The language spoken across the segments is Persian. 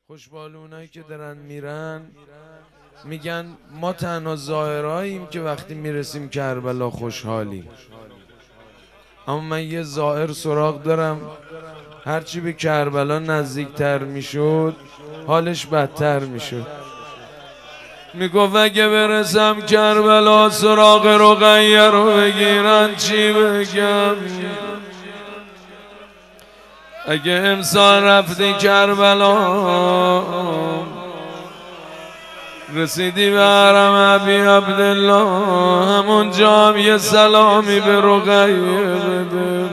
خوشبالونایی که دارن میرن میگن ما تنها زائراییم که وقتی میرسیم کربلا خوشحالیم. اما من یه زائر سراغ دارم هرچی به کربلا نزدیکتر میشد حالش بدتر میشد. میگفت اگه برسم کربلا سراغ رقیه رو بگیرن چی بگم؟ اگه امسال رفتی کربلا رسیدی به حرم ابی عبدالله همونجا هم یه سلامی به رقیه بده.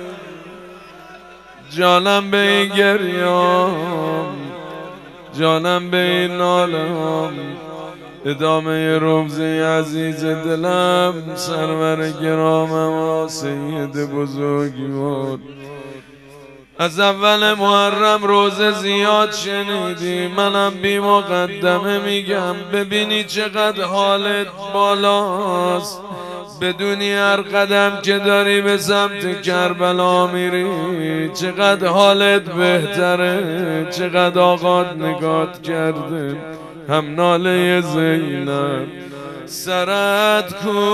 جانم به این گریام، جانم به این نالم، ادامه رمزی عزیز دلم سرور گرامم سید بزرگوار. از اول محرم روزه زیاد شنیدی، منم بی مقدمه میگم ببینی چقدر حالت بالاست، بدونی هر قدم که داری به سمت کربلا میری چقدر حالت بهتره. چقدر آقات نگات کرده هم ناله زینب سرت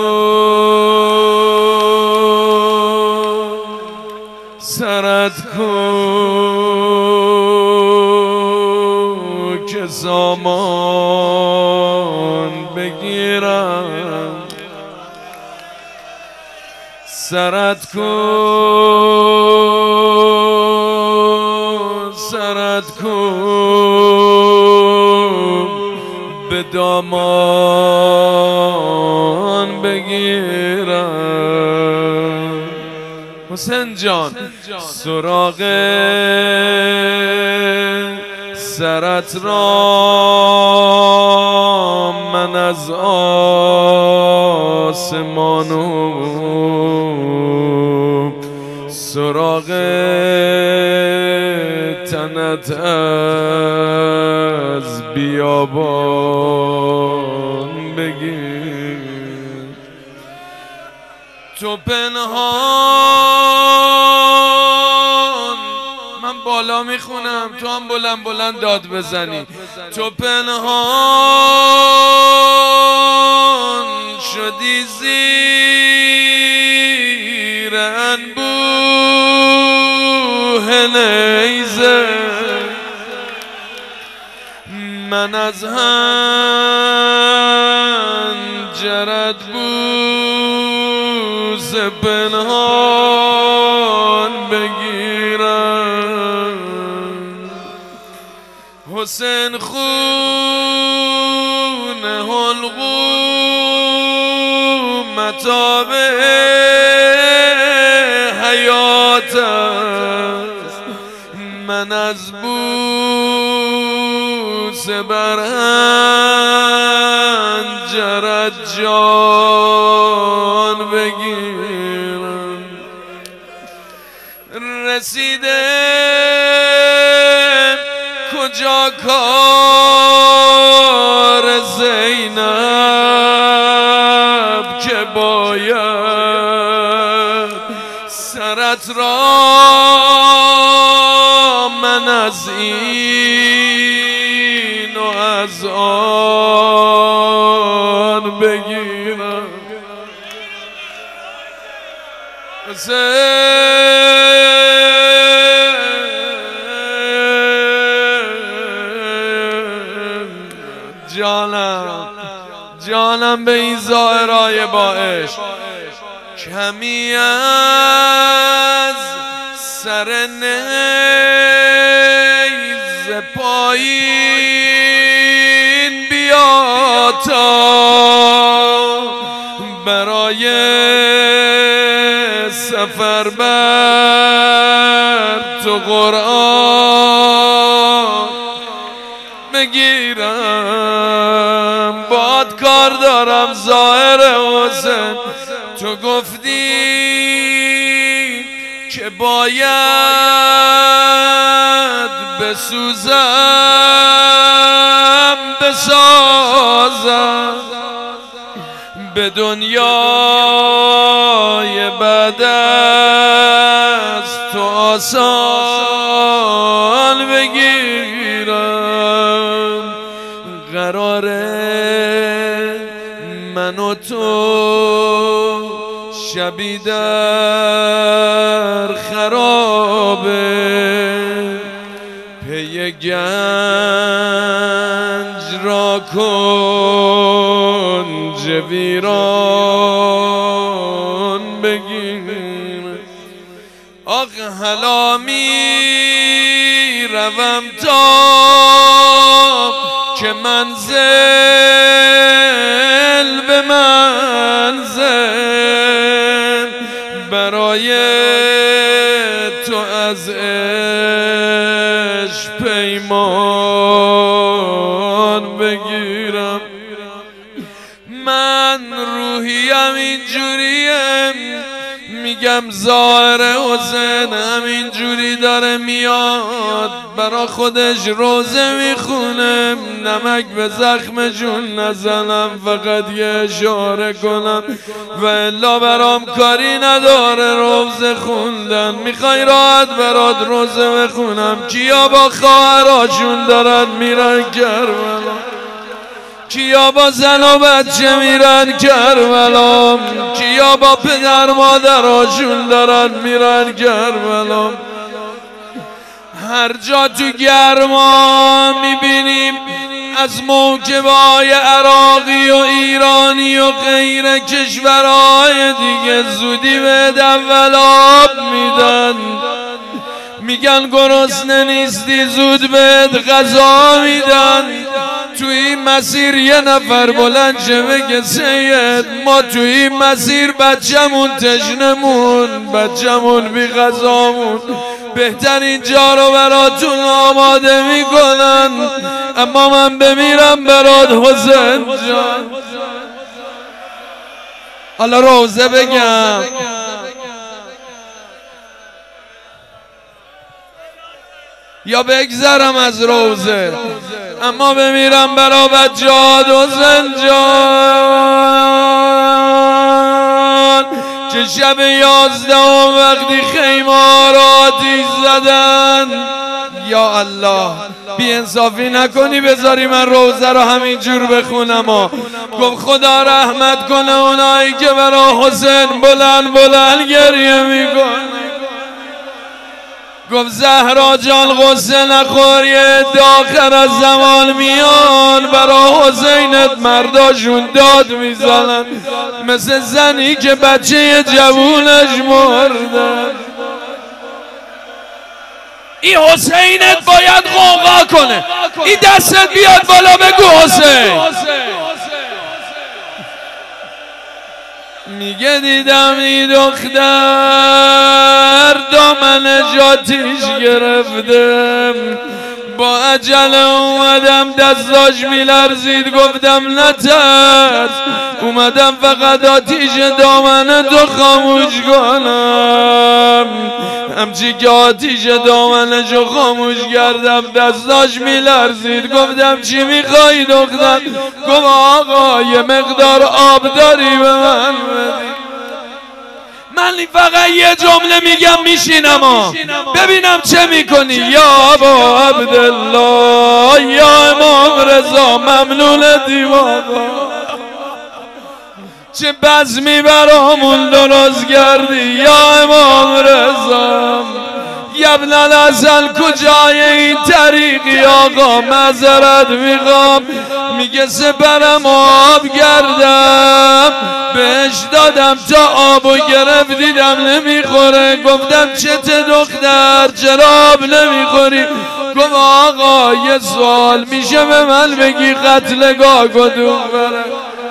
کن، سرت کن که سامان بگیرم، سرت کن، سرت کن به دامان بگیرم. حسین جان سراغ سرت را من از آسمانو سراغ تنت از بیابان بگیر. تو پنهان، من بالا میخونم تو هم بلند بلند داد بزنی. تو پنهان شدی زیر انبوه نیزه، من از حنجرت بوس پنهان بگیرم. حسین خون حلقوم متاع حیات است، من از بوس بر حنجرت جان بگیرم. رسیده کجا کار زینب که باید سرت را من از این و از آن بگیرم. جانم جانم به این زائرای با عشق، کمی از سر نیز پایین بیا تا برای سفر بر تو قرآن بگیرم. باد کار دارم زائر حسین، تو گفتی که باید بسوزم بسازم به دنیای بعد از تو آسان بگیرم. قراره من و تو شبی در خرابه پی گنج را کنج ویران بگیر آخ هلا می روم تا که منزل به منزل برای تو از عشق پیمان بگیرم من روحیم اینجوریم میگم ظاهر حسین همینجوری داره میاد برا خودش روزه میخونم نمک به زخمشون نزنم فقط یه اشاره کنم و الا برام کاری نداره روزه خوندن میخوای راحت برات روزه بخونم کیا با خواهراشون دارن میرن کربلا کیا با زن و بچه میرن کربلا کیا با پدر مادراشون دارن میرن کربلا هر جا تو گرما میبینیم از موکبای عراقی و ایرانی و غیر کشورهای دیگه زودی به اول آب میدن میگن گرسنه نیستی زود بهت غذا میدن تو این مسیر یه نفر بلند شه بگه سید ما تو این مسیر بچه‌مون تشنمون بچه‌مون بی غذامون بهترین جا رو براتون آماده میکنن اما من بمیرم برات حسین جان حالا روزه بگم یا بگذرم از روزه اما بمیرم برا بچه‌هات حسین جان چه شب 11 وقتی خیمه را آتیش زدن یا الله بی انصافی نکنی بذاری من روزه رو همینجور بخونم گفت خدا رحمت کنه اونایی که برا حسین بلند گریه میکنه گفت زهرا جان غصه نخور یه آخر از زمان میان برا حسینت مرداشون داد میزنن مثل زنی که بچه جوونش مرده این حسینت باید غوغا کنه این دستت بیاد بالا بگو حسین میگه دیدم این دختر دامن جاتیش گرفتم با عجله اومدم دستاش میلرزید گفتم نترس اومدم فقط آتیش دامن تو خاموش کنم همچی که آتیش دامنشو خاموش کردم دستاش میلرزید گفتم چی میخوایی دختر گفت آقا یه مقدار آب داری به من بدی من فقط یه جمله میگم میشینم ببینم چه میکنی یا ابا عبدالله یا امام رضا ممنون دیوانه چه بزمی برامون درست کردی یا امام رضا ابن الحسن کجای این طریقی آقا معذرت میخوام میگه سپرم آب گردم بهش دادم تا آبو گرفت دیدم نمیخوره گفتم چته دختر چرا آب نمیخوری گفت آقا یه سوال میشه به من بگی قتلگاه کدوم بره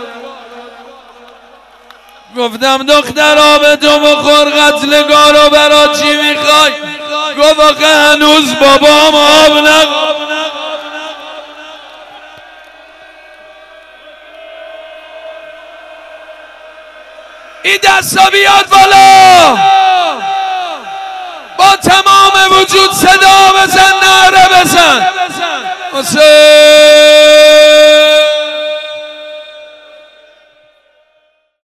گفتم دختر آب تو بخور قتلگاه رو برا چی میخوای گفت آخه هنوز بابام آب نخور این دستا بیاد بالا با تمام وجود صدا بزن نعره بزن حسین